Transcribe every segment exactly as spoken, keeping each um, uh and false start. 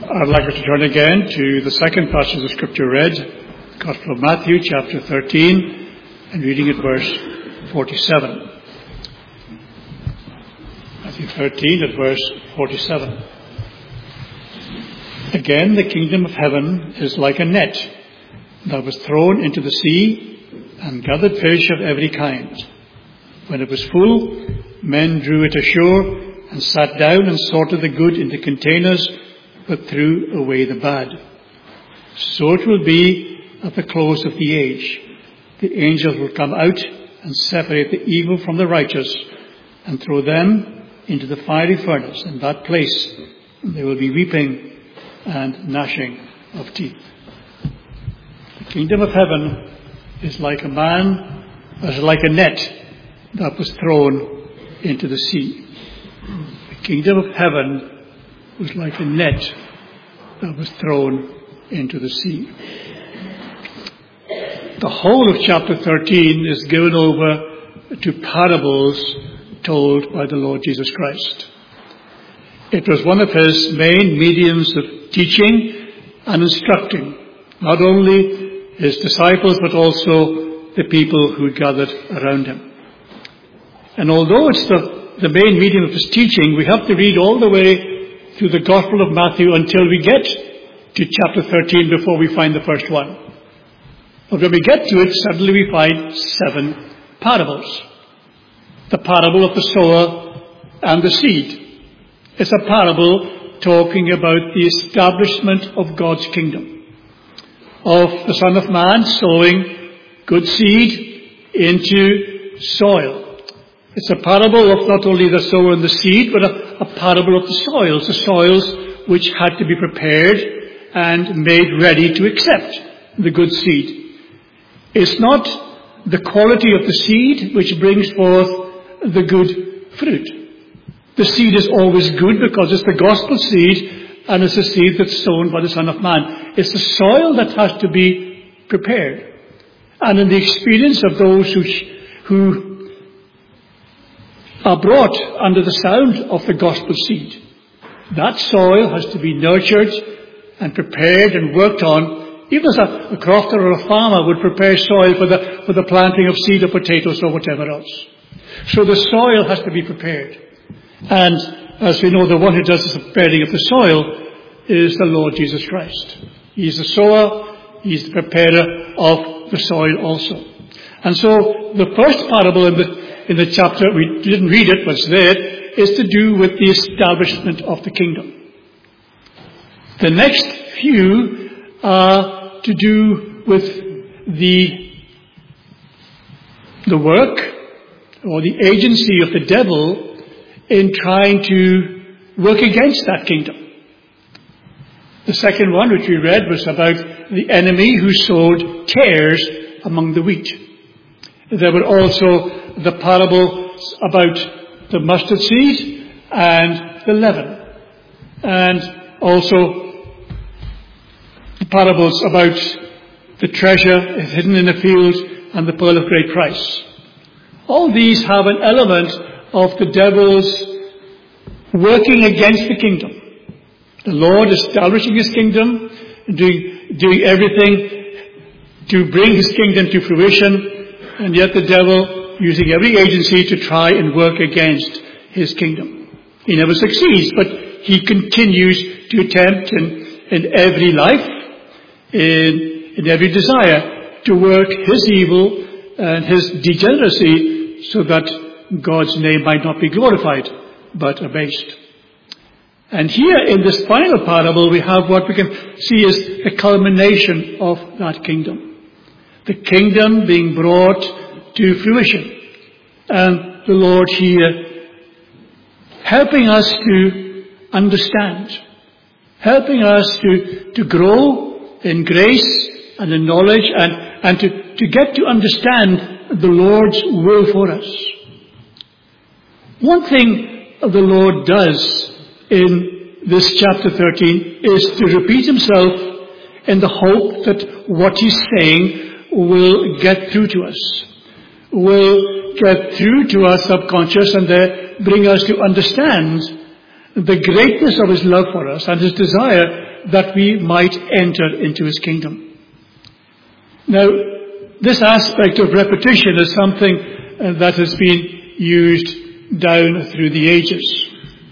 I'd like us to turn again to the second passage of Scripture read, Gospel of Matthew, chapter thirteen, and reading at verse forty-seven. Matthew thirteen at verse forty-seven. Again, the kingdom of heaven is like a net that was thrown into the sea and gathered fish of every kind. When it was full, men drew it ashore and sat down and sorted the good into containers, but threw away the bad. So it will be at the close of the age. The angels will come out and separate the evil from the righteous and throw them into the fiery furnace. In that place there will be weeping and gnashing of teeth. The kingdom of heaven is like a man, is like a net that was thrown into the sea. The kingdom of heaven was like a net that was thrown into the sea. The whole of chapter thirteen is given over to parables told by the Lord Jesus Christ. It was one of his main mediums of teaching and instructing, not only his disciples but also the people who gathered around him. And although it's the the main medium of his teaching, we have to read all the way through the Gospel of Matthew until we get to chapter thirteen before we find the first one. But when we get to it, suddenly we find seven parables. The parable of the sower and the seed. It's a parable talking about the establishment of God's kingdom. Of the Son of Man sowing good seed into soil. It's a parable of not only the sower and the seed, but a, a parable of the soils, the soils which had to be prepared and made ready to accept the good seed. It's not the quality of the seed which brings forth the good fruit. The seed is always good because it's the gospel seed and it's a seed that's sown by the Son of Man. It's the soil that has to be prepared. And in the experience of those who, who are brought under the sound of the gospel seed, that soil has to be nurtured and prepared and worked on, even as a, a crofter or a farmer would prepare soil for the, for the planting of seed or potatoes or whatever else. So the soil has to be prepared. And as we know, the one who does the preparing of the soil is the Lord Jesus Christ. He's the sower, he's the preparer of the soil also. And so the first parable in the in the chapter, we didn't read it, but it's there, is to do with the establishment of the kingdom. The next few are to do with the, the work or the agency of the devil in trying to work against that kingdom. The second one, which we read, was about the enemy who sowed tares among the wheat. There were also the parables about the mustard seed and the leaven. And also the parables about the treasure hidden in a field and the pearl of great price. All these have an element of the devil's working against the kingdom. The Lord establishing his kingdom, doing, doing everything to bring his kingdom to fruition, and yet the devil using every agency to try and work against his kingdom. He never succeeds, but he continues to attempt in, in every life, in, in every desire, to work his evil and his degeneracy so that God's name might not be glorified, but abased. And here in this final parable, we have what we can see as the culmination of that kingdom. The kingdom being brought to fruition. And the Lord here helping us to understand, helping us to, to grow in grace and in knowledge and, and to, to get to understand the Lord's will for us. One thing the Lord does in this chapter thirteen is to repeat himself in the hope that what he's saying will get through to us, will get through to our subconscious and there bring us to understand the greatness of his love for us and his desire that we might enter into his kingdom. Now, this aspect of repetition is something uh, that has been used down through the ages.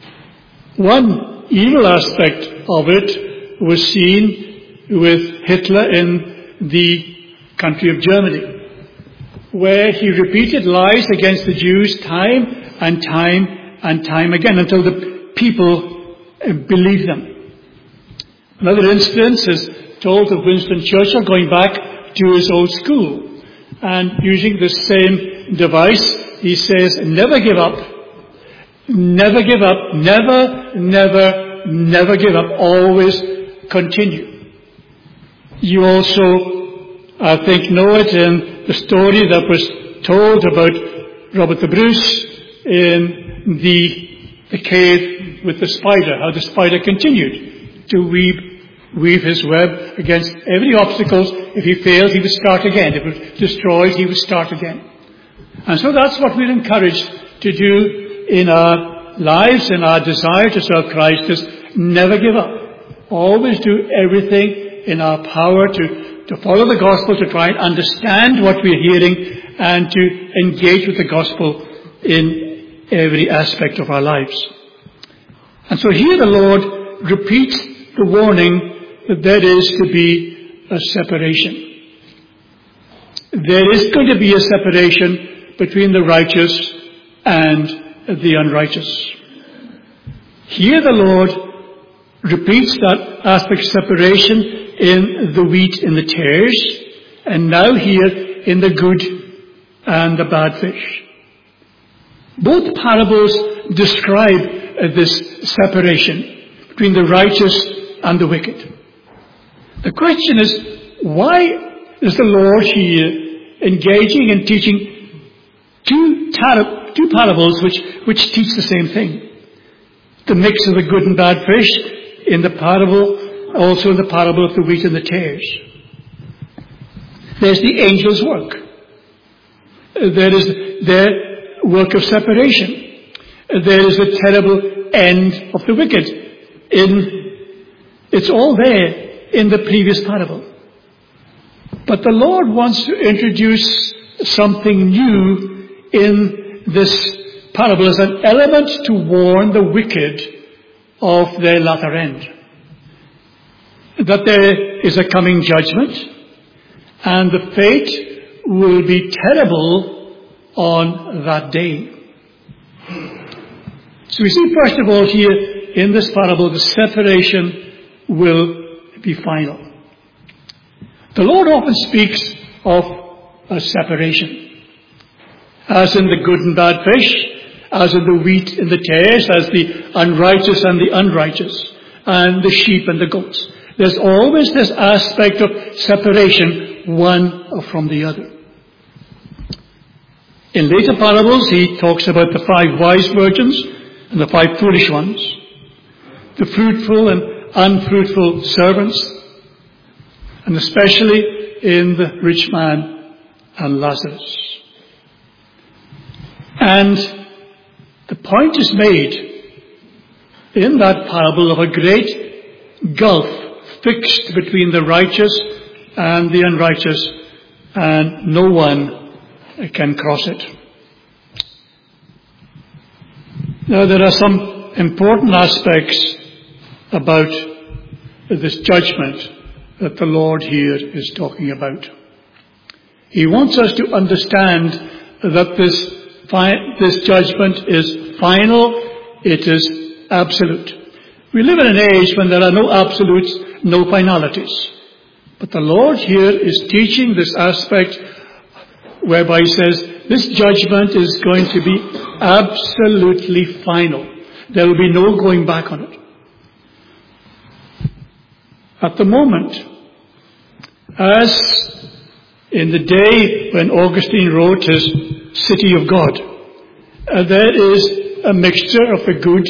One evil aspect of it was seen with Hitler in the country of Germany, where he repeated lies against the Jews time and time and time again until the people believed them. Another instance is told of Winston Churchill going back to his old school and using the same device. He says, never give up, never give up, never, never, never give up, always continue. You also, I think, know it in the story that was told about Robert the Bruce in the, the cave with the spider, how the spider continued to weave, weave his web against every obstacle. If he failed, he would start again. If it was destroyed, he would start again. And so that's what we're encouraged to do in our lives, in our desire to serve Christ, is never give up. Always do everything in our power to, to follow the gospel, to try and understand what we're hearing, and to engage with the gospel in every aspect of our lives. And so here the Lord repeats the warning that there is to be a separation. There is going to be a separation between the righteous and the unrighteous. Here the Lord repeats that aspect of separation in the wheat and the tares, and now here in the good and the bad fish. Both parables describe uh, this separation between the righteous and the wicked. The question is, why is the Lord here engaging and teaching two, tar- two parables which, which teach the same thing? The mix of the good and bad fish in the parable, also in the parable of the wheat and the tares. There's the angel's work. There is their work of separation. There is the terrible end of the wicked. In, it's all there in the previous parable. But the Lord wants to introduce something new in this parable as an element to warn the wicked of their latter end. That there is a coming judgment, and the fate will be terrible on that day. So we see first of all here in this parable the separation will be final. The Lord often speaks of a separation, as in the good and bad fish, as in the wheat and the tares, as the unrighteous and the unrighteous, and the sheep and the goats. There's always this aspect of separation, one from the other. In later parables, he talks about the five wise virgins and the five foolish ones, the fruitful and unfruitful servants, and especially in the rich man and Lazarus. And the point is made in that parable of a great gulf fixed between the righteous and the unrighteous, and no one can cross it. Now, there are some important aspects about this judgment that the Lord here is talking about. He wants us to understand that this, fi- this judgment is final, it is absolute. We live in an age when there are no absolutes, no finalities. But the Lord here is teaching this aspect whereby he says this judgment is going to be absolutely final. There will be no going back on it. At the moment, as in the day when Augustine wrote his City of God, uh, there is a mixture of the good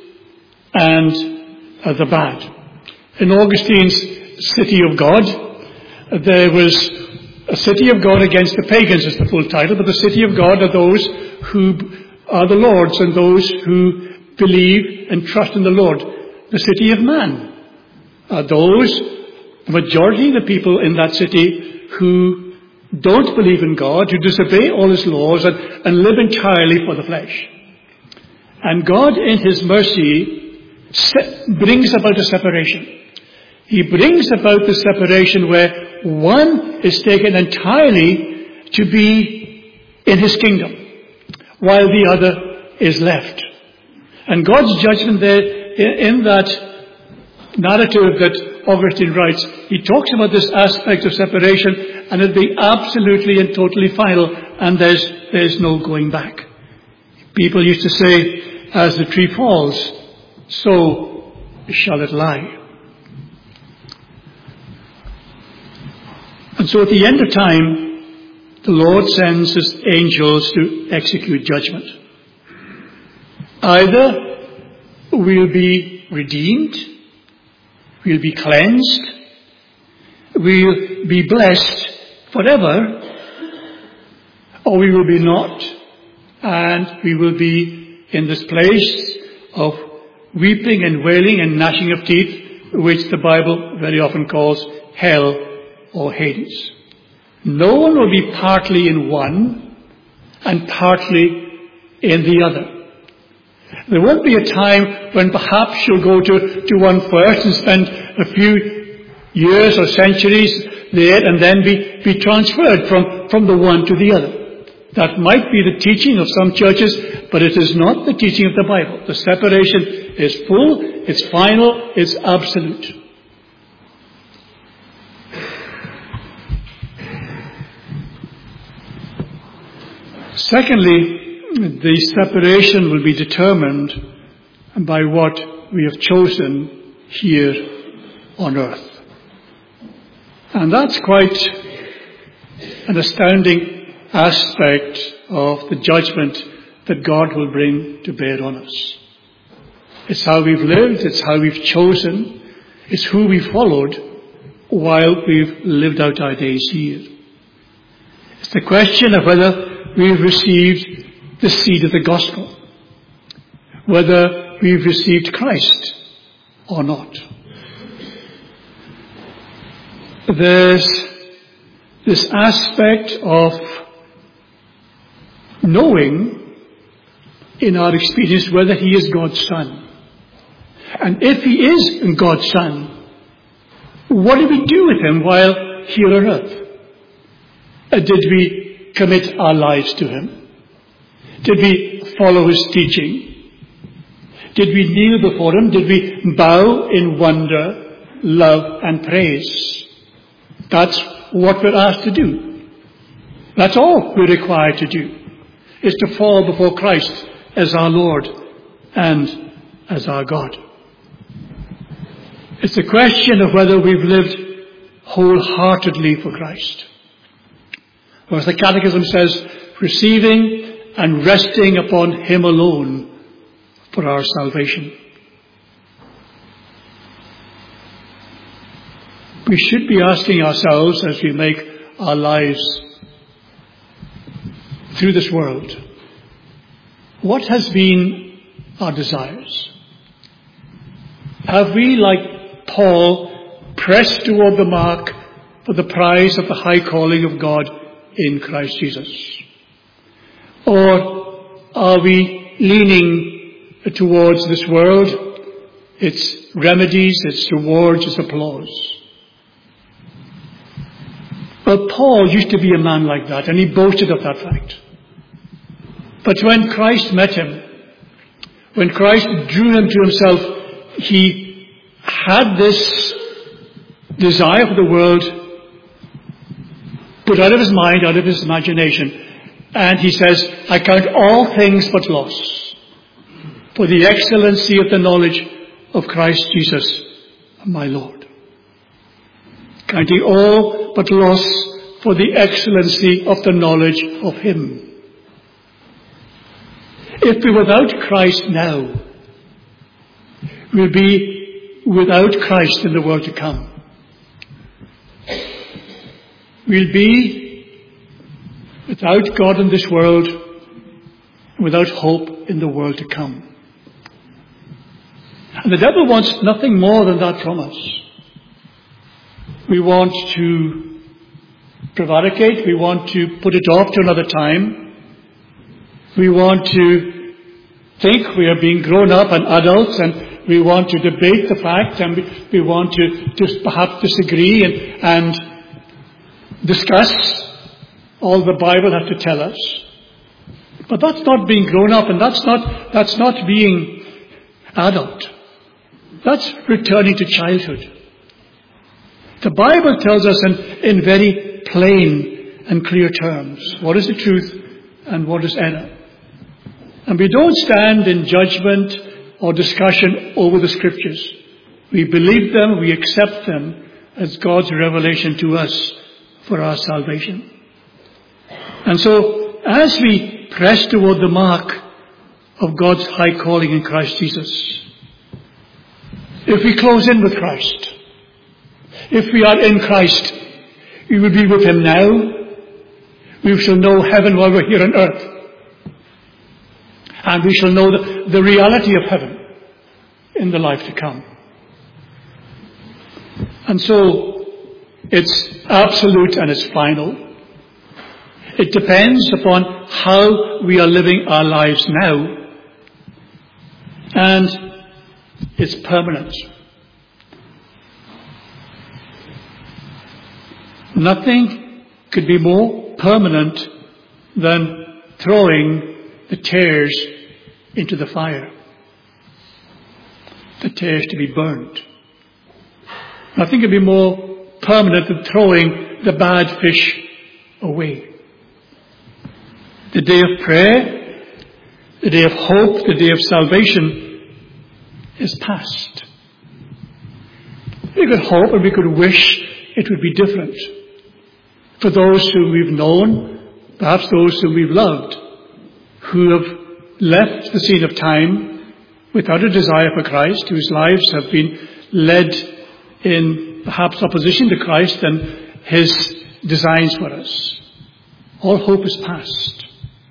and uh, the bad. In Augustine's City of God, uh, there was a city of God against the pagans is the full title, but the city of God are those who are the Lord's and those who believe and trust in the Lord. The city of man are those, the majority of the people in that city, who don't believe in God, who disobey all his laws and, and live entirely for the flesh. And God, in his mercy, se- brings about a separation. He brings about the separation where one is taken entirely to be in his kingdom, while the other is left. And God's judgment there, in, in that narrative that Augustine writes, he talks about this aspect of separation, and it'll be absolutely and totally final, and there's, there's no going back. People used to say, as the tree falls, so shall it lie. And so at the end of time, the Lord sends his angels to execute judgment. Either we'll be redeemed, we'll be cleansed, we'll be blessed forever, or we will be not, and we will be in this place of weeping and wailing and gnashing of teeth, which the Bible very often calls hell or Hades. No one will be partly in one and partly in the other. There won't be a time when perhaps you'll go to, to one first and spend a few years or centuries there and then be, be transferred from, from the one to the other. That might be the teaching of some churches, but it is not the teaching of the Bible. The separation is full, it's final, it's absolute. Secondly, the separation will be determined by what we have chosen here on earth. And that's quite an astounding aspect of the judgment that God will bring to bear on us. It's how we've lived, it's how we've chosen, it's who we followed while we've lived out our days here. It's the question of whether we've received the seed of the gospel, whether we've received Christ or not. There's this aspect of knowing in our experience whether he is God's Son. And if he is God's Son, what do we do with him while here on earth? Uh, did we commit our lives to him? Did we follow his teaching? Did we kneel before him? Did we bow in wonder, love and praise? That's what we're asked to do. That's all we're required to do, is to fall before Christ as our Lord and as our God. It's a question of whether we've lived wholeheartedly for Christ. Or as the Catechism says, receiving and resting upon him alone for our salvation. We should be asking ourselves as we make our lives through this world, what has been our desires? Have we, like Paul, pressed toward the mark for the prize of the high calling of God in Christ Jesus? Or are we leaning towards this world, its remedies, its rewards, its applause? Well, Paul used to be a man like that, and he boasted of that fact. But when Christ met him, when Christ drew him to himself, he had this desire for the world put out of his mind, out of his imagination. And he says, I count all things but loss for the excellency of the knowledge of Christ Jesus, my Lord. Counting all but loss for the excellency of the knowledge of him. If we're without Christ now, we'll be without Christ in the world to come. We'll be without God in this world, without hope in the world to come. And the devil wants nothing more than that from us. We want to prevaricate. We want to put it off to another time. We want to think we are being grown up and adults, and we want to debate the fact, and we, we want to just perhaps disagree and, and discuss all the Bible has to tell us. But that's not being grown up, and that's not, that's not being adult. That's returning to childhood. The Bible tells us in, in very plain and clear terms what is the truth and what is error. And we don't stand in judgment or discussion over the Scriptures. We believe them, we accept them as God's revelation to us for our salvation. And so, as we press toward the mark of God's high calling in Christ Jesus, if we close in with Christ, if we are in Christ, we will be with Him now. We shall know heaven while we're here on earth. And we shall know the, the reality of heaven in the life to come. And so, it's absolute and it's final. It depends upon how we are living our lives now. And it's permanent. Nothing could be more permanent than throwing the tares into the fire. The tares to be burned. Nothing could be more permanent than throwing the bad fish away. The day of prayer, the day of hope, the day of salvation is past. We could hope and we could wish it would be different. For those whom we've known, perhaps those whom we've loved, who have left the scene of time without a desire for Christ, whose lives have been led in perhaps opposition to Christ and His designs for us. All hope is past.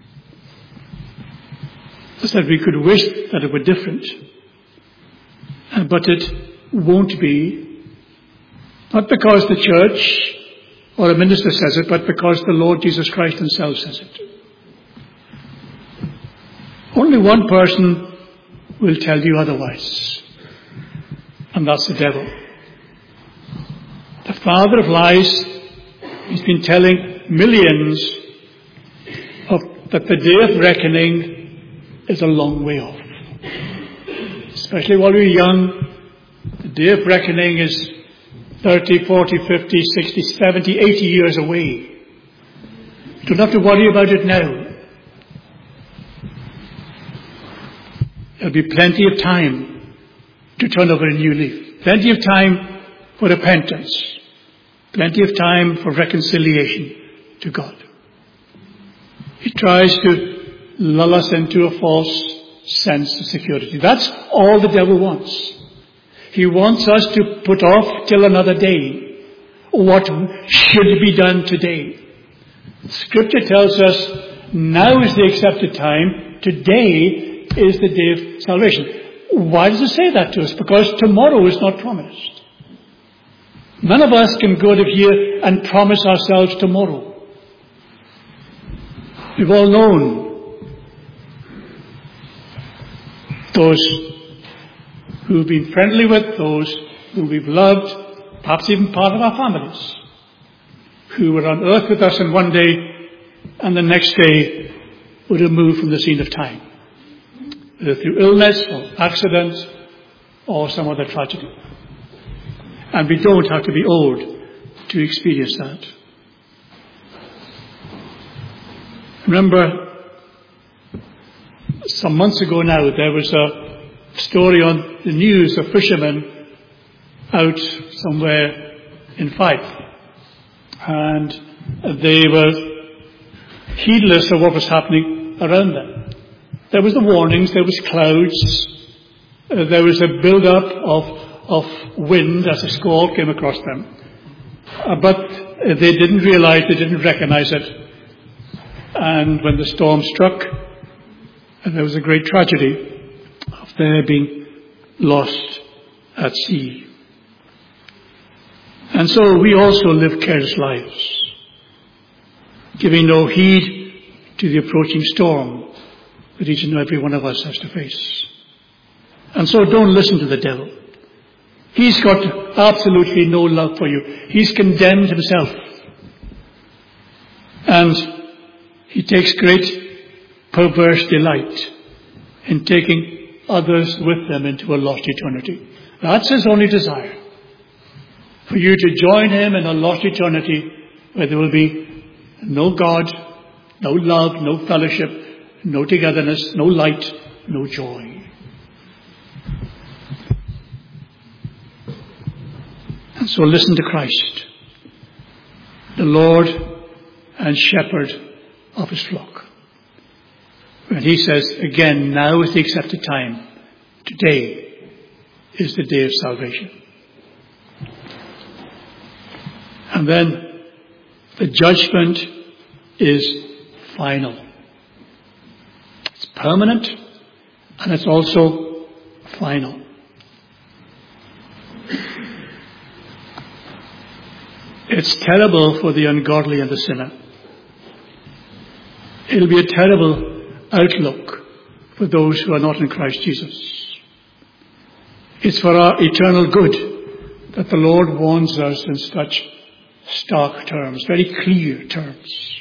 Just that we could wish that it were different. But it won't be. Not because the church or a minister says it, but because the Lord Jesus Christ Himself says it. Only one person will tell you otherwise. And that's the devil. The father of lies. He's been telling millions of, that the day of reckoning is a long way off. Especially while we're young, the day of reckoning is thirty, forty, fifty, sixty, seventy, eighty years away. You don't have to worry about it now. There'll be plenty of time to turn over a new leaf. Plenty of time for repentance. Plenty of time for reconciliation to God. He tries to lull us into a false sense of security. That's all the devil wants. He wants us to put off till another day what should be done today. Scripture tells us now is the accepted time. Today is the day of salvation. Why does it say that to us? Because tomorrow is not promised. None of us can go to here and promise ourselves tomorrow. We've all known those who've been friendly with, those who we've loved, perhaps even part of our families, who were on earth with us in one day and the next day were removed from the scene of time, whether through illness or accident or some other tragedy. And we don't have to be old to experience that. Remember, some months ago now, there was a story on the news of fishermen out somewhere in Fife. And they were heedless of what was happening around them. There was the warnings, there was clouds, uh, there was a build-up of, of wind as a squall came across them. Uh, but they didn't realize, they didn't recognize it. And when the storm struck, and there was a great tragedy of their being lost at sea. And so we also live careless lives, giving no heed to the approaching storm that each and every one of us has to face. And so don't listen to the devil. He's got absolutely no love for you. He's condemned himself. And he takes great perverse delight in taking others with them into a lost eternity. That's his only desire. For you to join him in a lost eternity where there will be no God, no love, no fellowship, no togetherness, no light, no joy. And so listen to Christ, the Lord and Shepherd of his flock. When he says, again, now is the accepted time. Today is the day of salvation. And then the judgment is final. It's permanent and it's also final. It's terrible for the ungodly and the sinner. It'll be a terrible outlook for those who are not in Christ Jesus. It's for our eternal good that the Lord warns us in such stark terms, very clear terms.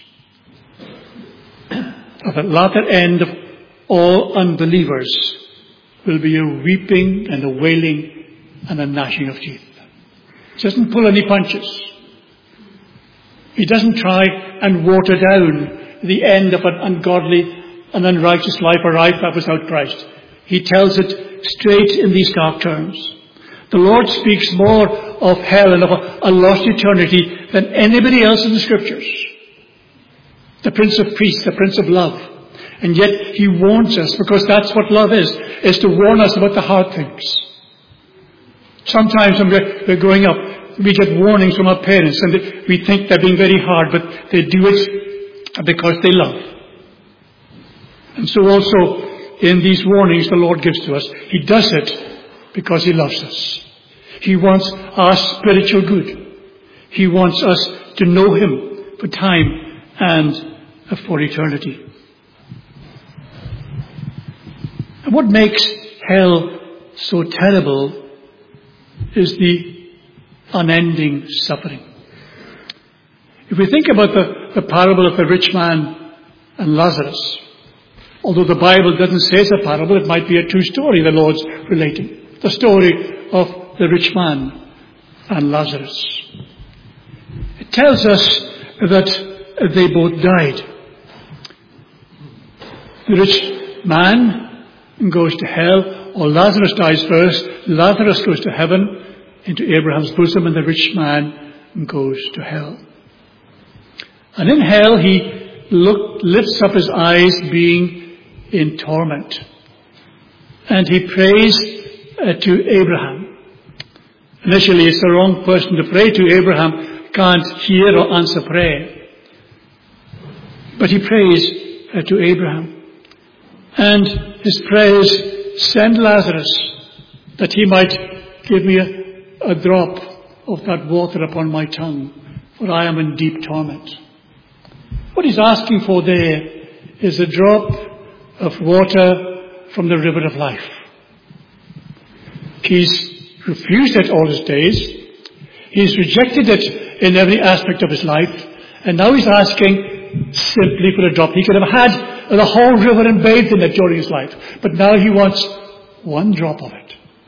At the latter end of all unbelievers will be a weeping and a wailing and a gnashing of teeth. He doesn't pull any punches. He doesn't try and water down the end of an ungodly and unrighteous life, a life that was without Christ. He tells it straight in these stark terms. The Lord speaks more of hell and of a, a lost eternity than anybody else in the Scriptures. The Prince of Peace, the Prince of Love. And yet he warns us, because that's what love is, is to warn us about the hard things. Sometimes when we're, we're growing up, we get warnings from our parents and we think they're being very hard, but they do it because they love. And so also in these warnings the Lord gives to us, he does it because he loves us. He wants our spiritual good. He wants us to know him for time and for eternity. And what makes hell so terrible is the unending suffering. If we think about the, the parable of the rich man and Lazarus, although the Bible doesn't say it's a parable, it might be a true story the Lord's relating. The story of the rich man and Lazarus. It tells us that they both died. The rich man goes to hell, or Lazarus dies first. Lazarus goes to heaven, into Abraham's bosom, and the rich man goes to hell. And in hell he look, lifts up his eyes being in torment. And he prays uh, to Abraham. Initially it's the wrong person to pray to. Abraham can't hear or answer prayer. But he prays uh, to Abraham. And his prayers, send Lazarus that he might give me a a drop of that water upon my tongue, for I am in deep torment. What he's asking for there is a drop of water from the river of life. He's refused it all his days. He's rejected it in every aspect of his life. And now he's asking simply for a drop. He could have had the whole river and bathed in it during his life. But now he wants one drop of it.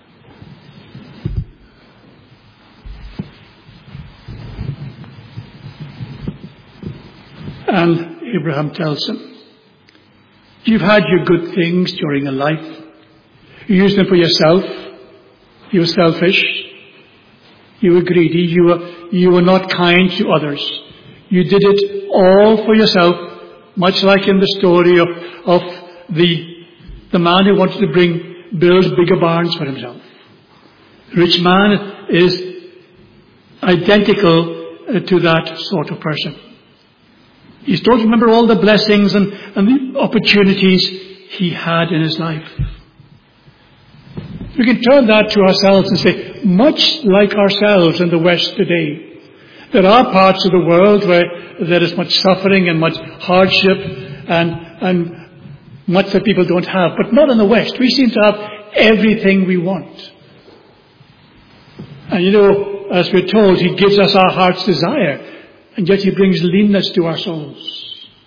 And Abraham tells him, you've had your good things during your life. You used them for yourself. You were selfish. You were greedy. You were, you were not kind to others. You did it all for yourself, much like in the story of, of the, the man who wanted to bring, build bigger barns for himself. The rich man is identical to that sort of person. He's told to remember all the blessings and, and the opportunities he had in his life. We can turn that to ourselves and say, much like ourselves in the West today. There are parts of the world where there is much suffering and much hardship and, and much that people don't have, but not in the West. We seem to have everything we want. And you know, as we're told, He gives us our heart's desire, and yet He brings leanness to our souls.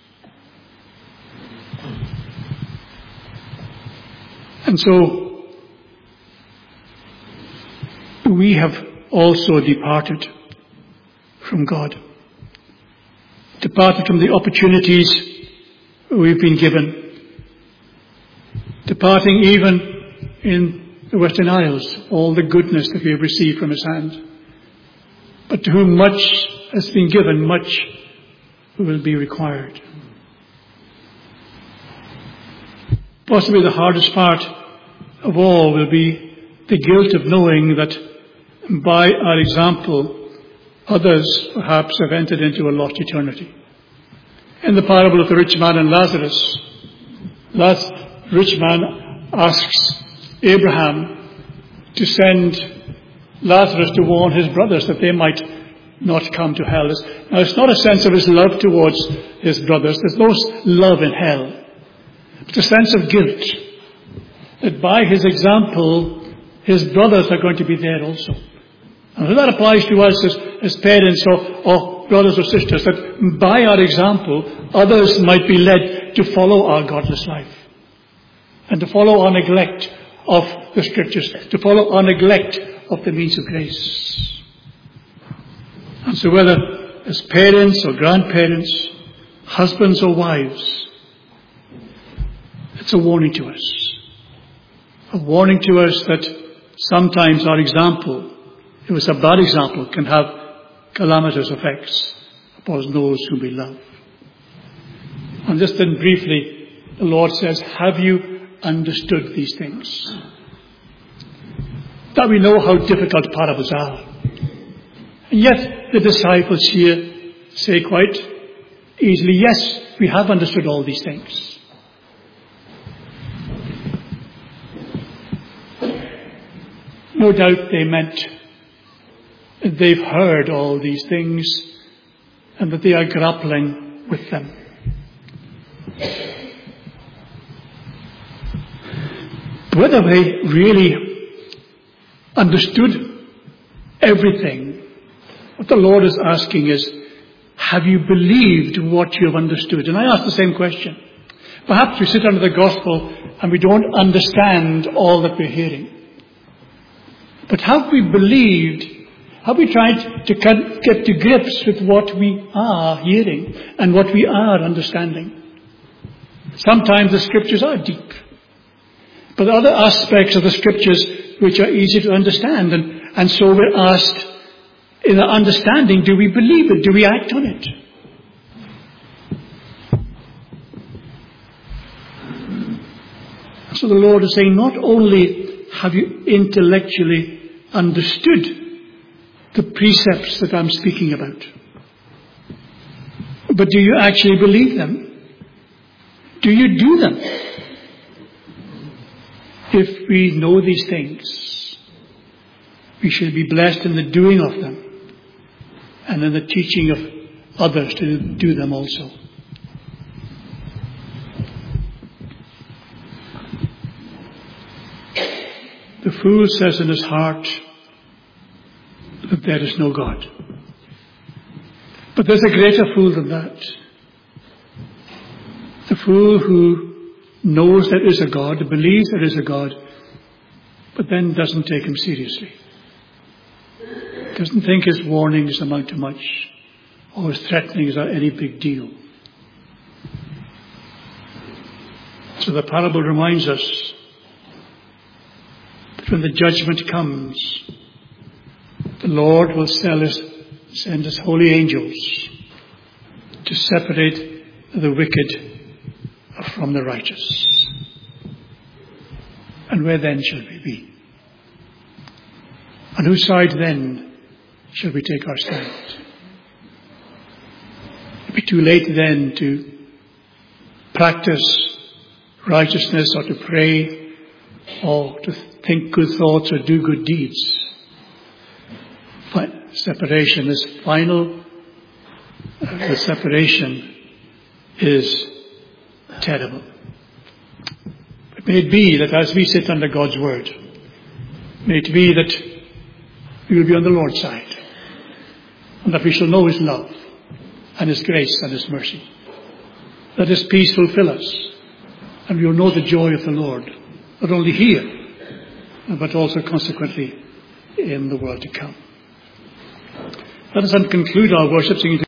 And so, we have also departed from God. Departed from the opportunities we've been given. Departing even in the Western Isles, all the goodness that we have received from His hand. But to whom much has been given, much will be required. Possibly the hardest part of all will be the guilt of knowing that by our example, others perhaps have entered into a lost eternity. In the parable of the rich man and Lazarus, that rich man asks Abraham to send Lazarus to warn his brothers that they might not come to hell. Now, it's not a sense of his love towards his brothers. There's no love in hell. It's a sense of guilt that by his example, his brothers are going to be there also. And that applies to us as, as parents or, or brothers or sisters, that by our example, others might be led to follow our godless life and to follow our neglect of the Scriptures, to follow our neglect of the means of grace. And so whether as parents or grandparents, husbands or wives, it's a warning to us. A warning to us that sometimes our example, if it's a bad example, can have calamitous effects upon those whom we love. And just then briefly, the Lord says, have you understood these things? That we know how difficult parables are. And yet the disciples here say quite easily, yes, we have understood all these things. No doubt they meant that they've heard all these things and that they are grappling with them. Whether they really understood everything, what the Lord is asking is, have you believed what you have understood? And I ask the same question. Perhaps we sit under the gospel and we don't understand all that we're hearing. But have we believed, have we tried to get to grips with what we are hearing and what we are understanding? Sometimes the Scriptures are deep. But there are other aspects of the Scriptures which are easy to understand. And, and so we're asked, in our understanding, do we believe it? Do we act on it? So the Lord is saying, not only have you intellectually understood the precepts that I'm speaking about, but do you actually believe them? Do you do them? If we know these things, we should be blessed in the doing of them and in the teaching of others to do them also. The fool says in his heart that there is no God. But there's a greater fool than that. The fool who knows there is a God, believes there is a God, but then doesn't take him seriously. Doesn't think his warnings amount to much, or his threatenings are any big deal. So the parable reminds us that when the judgment comes, the Lord will send his, send his holy angels to separate the wicked from the righteous. And where then shall we be? On whose side then shall we take our stand? It'll be too late then to practice righteousness or to pray or to think good thoughts or do good deeds. separation, this final uh, the separation is terrible. But may it be that as we sit under God's word, may it be that we will be on the Lord's side, and that we shall know his love and his grace and his mercy. Let his peace fulfill us, and we will know the joy of the Lord, not only here, but also consequently in the world to come. Let us then conclude our worship singing